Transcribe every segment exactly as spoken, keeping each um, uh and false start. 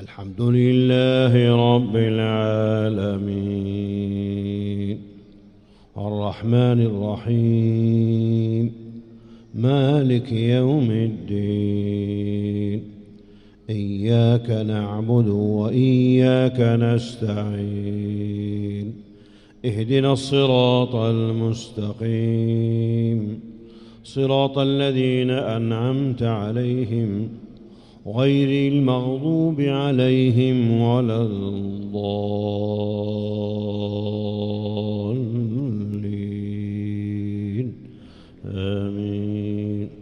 الحمد لله رب العالمين الرحمن الرحيم مالك يوم الدين إياك نعبد وإياك نستعين اهدنا الصراط المستقيم صراط الذين أنعمت عليهم غير المغضوب عليهم ولا الضالين آمين.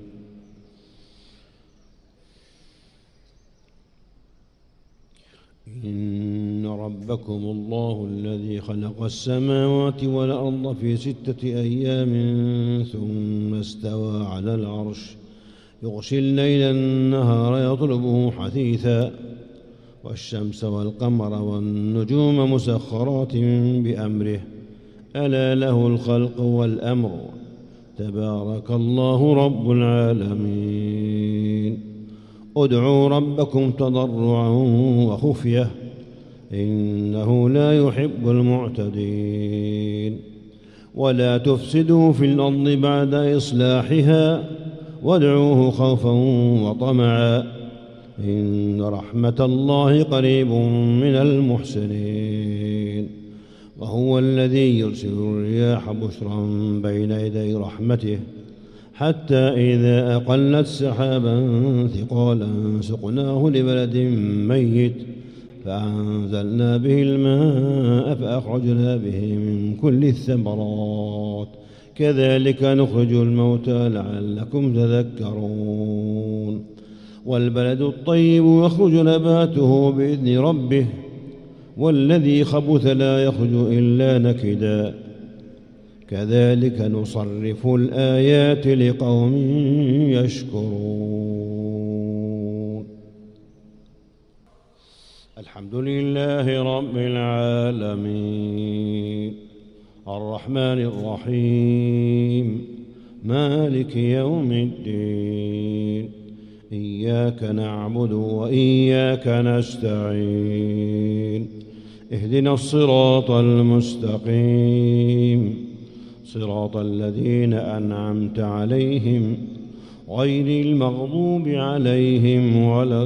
إن ربكم الله الذي خلق السماوات والأرض في ستة أيام ثم استوى على العرش يغشي الليل النهار يطلبه حثيثا والشمس والقمر والنجوم مسخرات بأمره ألا له الخلق والأمر تبارك الله رب العالمين. ادعوا ربكم تضرعا وخفية إنه لا يحب المعتدين. ولا تفسدوا في الأرض بعد إصلاحها وادعوه خوفا وطمعا إن رحمة الله قريب من المحسنين. وهو الذي يرسل الرياح بشرا بين يدي رحمته حتى إذا أقلت سحابا ثقالا سقناه لبلد ميت فأنزلنا به الماء فأخرجنا به من كل الثمرات كذلك نخرج الموتى لعلكم تذكرون. والبلد الطيب يخرج نباته بإذن ربه والذي خبث لا يخرج إلا نكدا كذلك نصرف الآيات لقوم يشكرون. الحمد لله رب العالمين الرحمن الرحيم مالك يوم الدين إياك نعبد وإياك نستعين اهدنا الصراط المستقيم صراط الذين أنعمت عليهم غير المغضوب عليهم ولا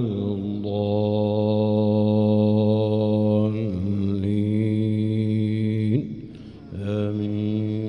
الضالين آمين.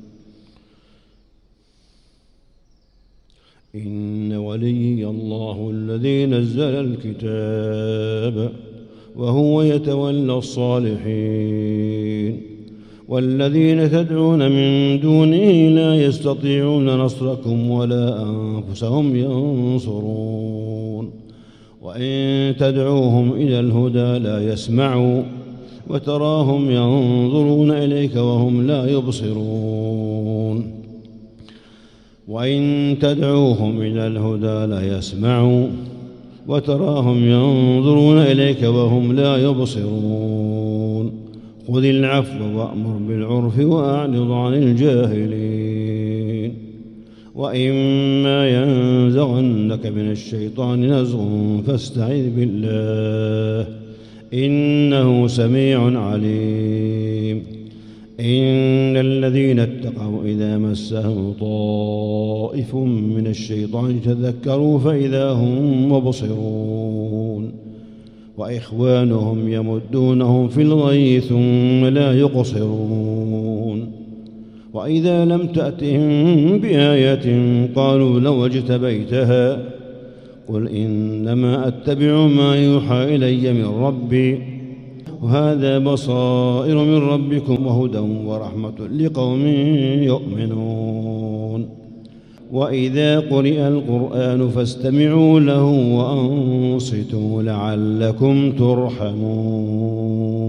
إن وليي الله الذي نزل الكتاب وهو يتولى الصالحين والذين تدعون من دونه لا يستطيعون نصركم ولا أنفسهم ينصرون. وإن تدعوهم إلى الهدى لا يسمعوا وتراهم ينظرون إليك وهم لا يبصرون. وإن تدعوهم إلى الهدى لا يسمعوا وتراهم ينظرون إليك وهم لا يبصرون. خذ العفو وأمر بالعرف وأعرض عن الجاهلين. وإما ينزغنك من الشيطان نزغ فاستعذ بالله إنه سميع عليم. إن الذين اتقوا إذا مسهم طائف من الشيطان تذكروا فإذا هم مبصرون. وإخوانهم يمدونهم في الغي ثم لا يقصرون. وإذا لم تأتهم بآية قالوا لو اجتبيتها قل إنما أتبع ما يوحى إلي من ربي وهذا بصائر من ربكم وهدى ورحمة لقوم يؤمنون. وإذا قرئ القرآن فاستمعوا له وأنصتوا لعلكم ترحمون.